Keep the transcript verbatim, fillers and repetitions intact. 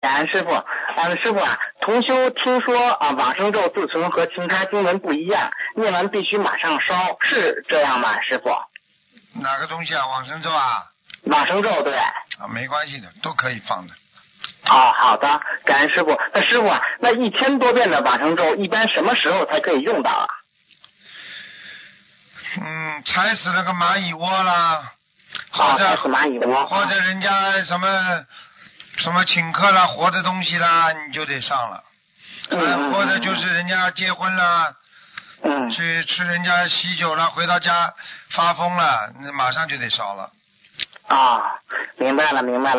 感恩师傅。嗯，师傅啊，同修听说啊，往生咒自存和其他经文不一样，念完必须马上烧，是这样吗？师傅？ 哪个东西啊？往生咒啊？ 往生咒对。 啊，没关系的，都可以放的。 哦，好的，感恩师傅。那师傅啊，那一千多遍的往生咒，一般什么时候才可以用到啊？ 嗯，踩死了个蚂蚁窝啦， 好， 或者踩死蚂蚁窝， 或者人家什么什么请客啦，活的东西啦，你就得上了。 嗯， 或者就是人家结婚啦， 嗯， 去吃人家喜酒了，回到家发疯了，那马上就得烧了。 啊，明白了，明白了。